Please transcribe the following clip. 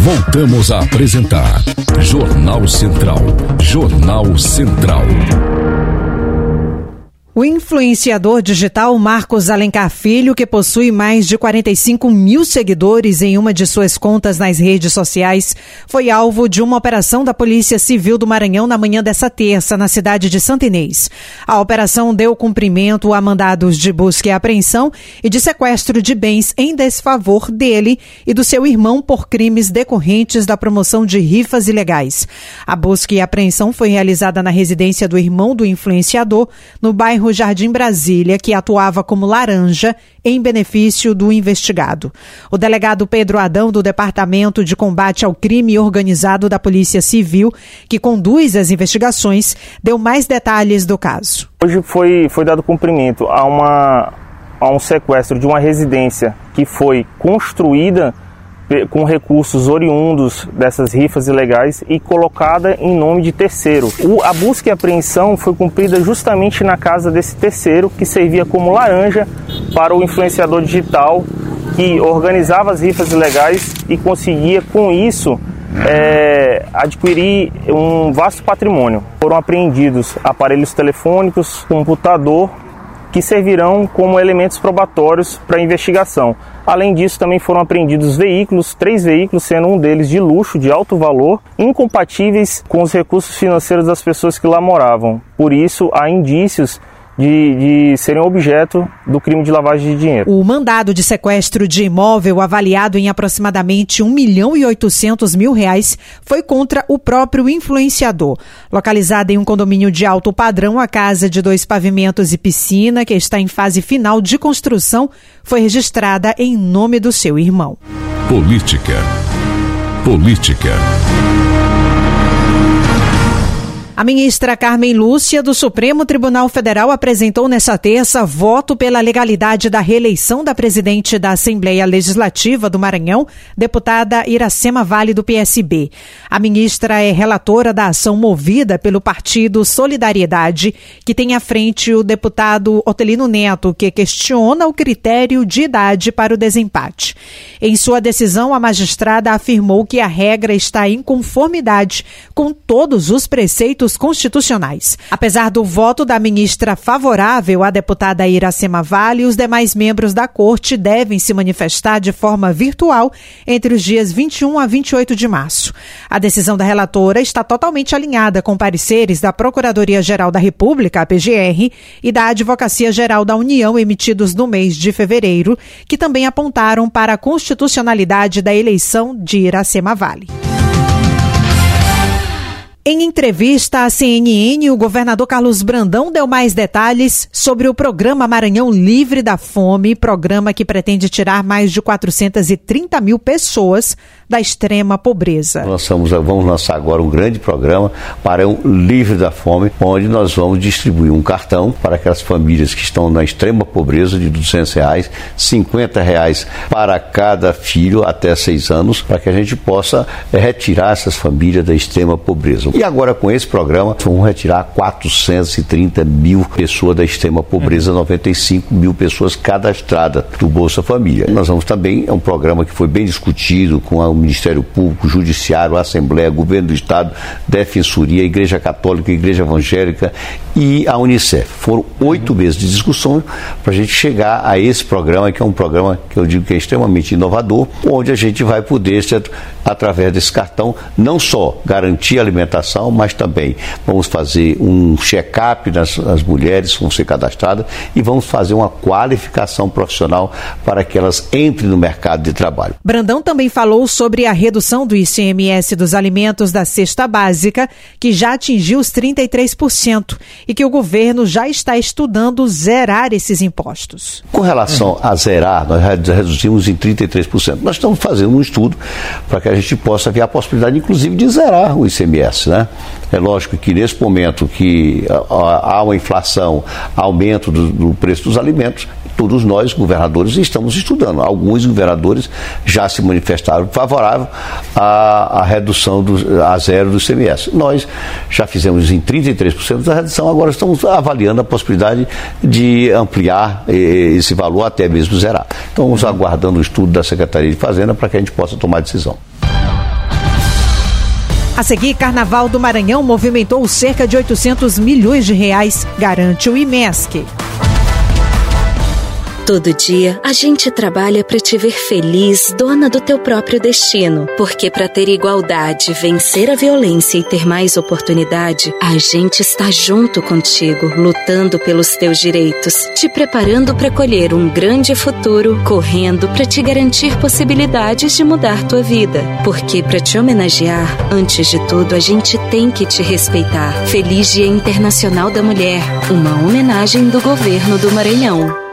Voltamos a apresentar Jornal Central. Jornal Central. O influenciador digital Marcos Alencar Filho, que possui mais de 45 mil seguidores em uma de suas contas nas redes sociais, foi alvo de uma operação da Polícia Civil do Maranhão na manhã dessa terça, na cidade de Santa Inês. A operação deu cumprimento a mandados de busca e apreensão e de sequestro de bens em desfavor dele e do seu irmão por crimes decorrentes da promoção de rifas ilegais. A busca e apreensão foi realizada na residência do irmão do influenciador, no bairro Jardim Brasília, que atuava como laranja em benefício do investigado. O delegado Pedro Adão, do Departamento de Combate ao Crime Organizado da Polícia Civil, que conduz as investigações, deu mais detalhes do caso. Hoje foi dado cumprimento a um sequestro de uma residência que foi construída com recursos oriundos dessas rifas ilegais e colocada em nome de terceiro. A busca e apreensão foi cumprida justamente na casa desse terceiro, que servia como laranja para o influenciador digital que organizava as rifas ilegais e conseguia, com isso, adquirir um vasto patrimônio. Foram apreendidos aparelhos telefônicos, computador, que servirão como elementos probatórios para a investigação. Além disso, também foram apreendidos veículos, 3 veículos, sendo um deles de luxo, de alto valor, incompatíveis com os recursos financeiros das pessoas que lá moravam. Por isso, há indícios de serem objeto do crime de lavagem de dinheiro. O mandado de sequestro de imóvel, avaliado em aproximadamente R$1.800.000, foi contra o próprio influenciador. Localizada em um condomínio de alto padrão, a casa de 2 pavimentos e piscina, que está em fase final de construção, foi registrada em nome do seu irmão. Política. A ministra Carmen Lúcia, do Supremo Tribunal Federal, apresentou nesta terça voto pela legalidade da reeleição da presidente da Assembleia Legislativa do Maranhão, deputada Iracema Vale, do PSB. A ministra é relatora da ação movida pelo partido Solidariedade, que tem à frente o deputado Otelino Neto, que questiona o critério de idade para o desempate. Em sua decisão, a magistrada afirmou que a regra está em conformidade com todos os preceitos constitucionais. Apesar do voto da ministra favorável à deputada Iracema Vale, os demais membros da corte devem se manifestar de forma virtual entre os dias 21 a 28 de março. A decisão da relatora está totalmente alinhada com pareceres da Procuradoria-Geral da República, a PGR, e da Advocacia-Geral da União, emitidos no mês de fevereiro, que também apontaram para a constitucionalidade da eleição de Iracema Vale. Em entrevista à CNN, o governador Carlos Brandão deu mais detalhes sobre o programa Maranhão Livre da Fome, programa que pretende tirar mais de 430 mil pessoas da extrema pobreza. Vamos lançar agora um grande programa Maranhão Livre da Fome, onde nós vamos distribuir um cartão para aquelas famílias que estão na extrema pobreza de R$200, R$50 para cada filho até 6 anos, para que a gente possa retirar essas famílias da extrema pobreza. E agora, com esse programa, vamos retirar 430 mil pessoas da extrema pobreza, 95 mil pessoas cadastradas do Bolsa Família. Nós vamos também, é um programa que foi bem discutido com o Ministério Público, o Judiciário, a Assembleia, o Governo do Estado, Defensoria, a Igreja Católica, a Igreja Evangélica e a Unicef. Foram 8 meses de discussão para a gente chegar a esse programa, que é um programa que eu digo que é extremamente inovador, onde a gente vai poder, através desse cartão, não só garantir a alimentação, mas também vamos fazer um check-up nas mulheres que vão ser cadastradas e vamos fazer uma qualificação profissional para que elas entrem no mercado de trabalho. Brandão também falou sobre a redução do ICMS dos alimentos da cesta básica, que já atingiu os 33%, e que o governo já está estudando zerar esses impostos. Com relação a zerar, nós reduzimos em 33%. Nós estamos fazendo um estudo para que a gente possa ver a possibilidade, inclusive, de zerar o ICMS, né? É lógico que nesse momento que há uma inflação, aumento do preço dos alimentos, todos nós, governadores, estamos estudando. Alguns governadores já se manifestaram favorável à redução a zero do ICMS. Nós já fizemos em 33% da redução, agora estamos avaliando a possibilidade de ampliar esse valor até mesmo zerar. Então, estamos aguardando o estudo da Secretaria de Fazenda para que a gente possa tomar decisão. A seguir, Carnaval do Maranhão movimentou cerca de 800 milhões de reais, garante o IMESC. Todo dia, a gente trabalha para te ver feliz, dona do teu próprio destino. Porque para ter igualdade, vencer a violência e ter mais oportunidade, a gente está junto contigo, lutando pelos teus direitos, te preparando para colher um grande futuro, correndo para te garantir possibilidades de mudar tua vida. Porque para te homenagear, antes de tudo, a gente tem que te respeitar. Feliz Dia Internacional da Mulher, uma homenagem do Governo do Maranhão.